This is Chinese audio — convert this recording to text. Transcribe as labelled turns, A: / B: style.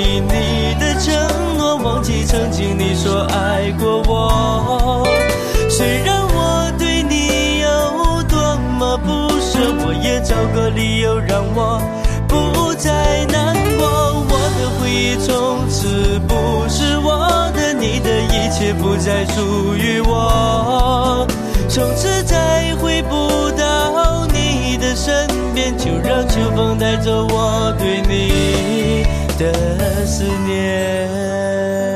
A: 记你的承诺，忘记曾经你说爱过我。虽然我对你有多么不舍，我也找个理由让我不再难过。我的回忆从此不是我的，你的一切不再属于我。从此再回不到你的身边，就让秋风带走我对你的思念。